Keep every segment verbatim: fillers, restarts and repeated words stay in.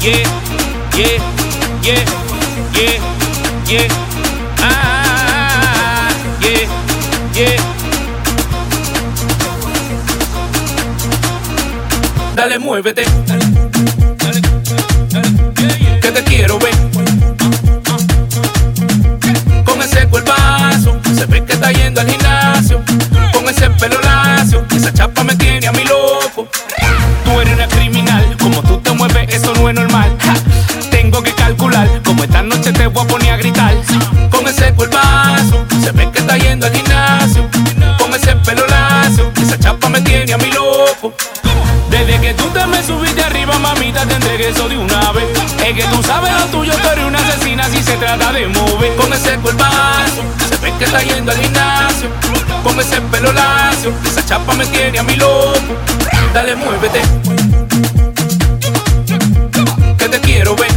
yeah, yeah, yeah, yeah, yeah, ah, yeah, yeah. Dale, muévete, dale, dale, dale, yeah, yeah. Que te quiero ver. Con ese cuerpazo, se ve que está yendo al gimnasio. Con ese pelo lacio, esa chapa me tiene a mí loco. Tú eres una criminal, como tú te mueves, eso no es normal. Ja, tengo que calcular, como esta noche te voy a poner a gritar. Con ese cuerpazo, se ve que está yendo al gimnasio. Con ese pelo lacio, esa chapa me tiene a mí loco. Desde que tú te me subiste arriba, mamita, te entregué eso de una vez. Es que tú sabes lo tuyo, tú eres una asesina si se trata de mover. Con ese cuerpazo, se ve que está yendo al gimnasio. Con ese pelo lacio, esa chapa me tiene a mí loco. Dale, muévete, que te quiero ver.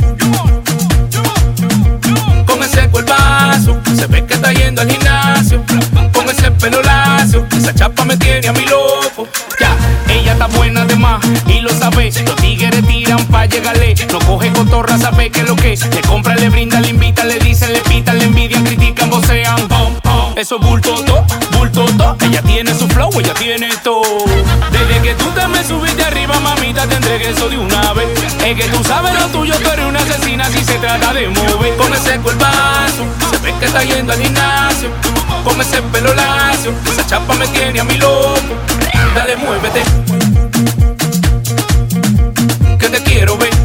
Con ese cuerpazo, se ve que está yendo al gimnasio. Con ese pelo lacio, esa chapa me tiene a mí loco. Ya, ella está buena de más y lo sabe. Los tigres tiran pa' llegarle. No coge cotorra, sabe que lo que le compra, le brinda, le invita, le dicen, le pitan, le envidian, critican, vocean. Eso es bulto to, bulto to. Ella tiene su flow, ella tiene todo. Desde que tú te me subiste arriba, mamita, te entregué eso de una vez. Es que tú sabes lo tuyo, tú eres una asesina si se trata de mover. Con ese cuerpazo, se ve que está yendo al gimnasio. Con ese pelo lacio, esa chapa me tiene a mí loco. Dale, muévete, que te quiero ver.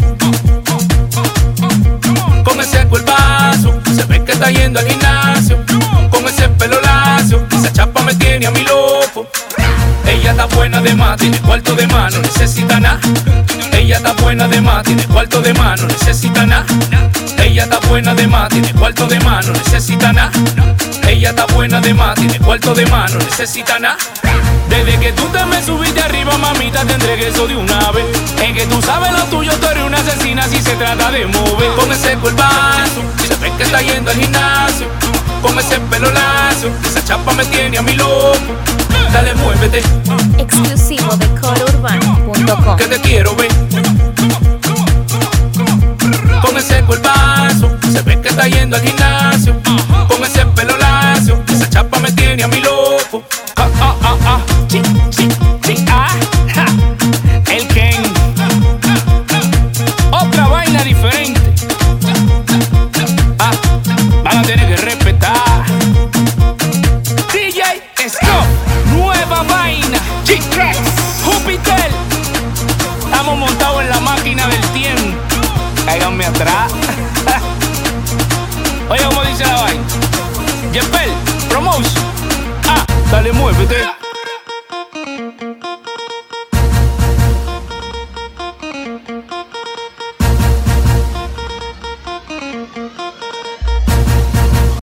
Con ese cuerpazo, se ve que está yendo al gimnasio. Con ese pelo lacio, esa chapa me tiene a mí loco. Ella está buena de más, tiene cuarto de mano, necesita nada. Ella está buena de más, tiene cuarto de mano, necesita nada. Ella está buena de más, tiene cuarto de mano, necesita nada. Ella está buena de más, tiene cuarto de mano, necesita nada. Desde que tú te me subiste arriba, mamita, te entregué eso de una vez. Es que tú sabes lo tuyo, tú eres una asesina si se trata de mover. Con ese cuerpazo, se ve que está yendo al gimnasio. Con ese pelo lacio, esa chapa me tiene a mí loco. Dale, muévete, exclusivo de coro urbano punto com. que te quiero ver. Con ese cuerpazo, se ve que está yendo al gimnasio. Con ese pelo lacio, esa chapa me tiene a mí loco. Ah, ah, ah, ah, chi, chi, chi, ah, ja. El Ken, otra vaina diferente. Ah, van a tener que respetar. D J Stop, nueva vaina. G-Rex, Júpiter. Estamos montados en la máquina del tiempo. Cáiganme atrás. Oye, ¿cómo dice la vaina? Yepel, Promotion. Ah, dale, muévete.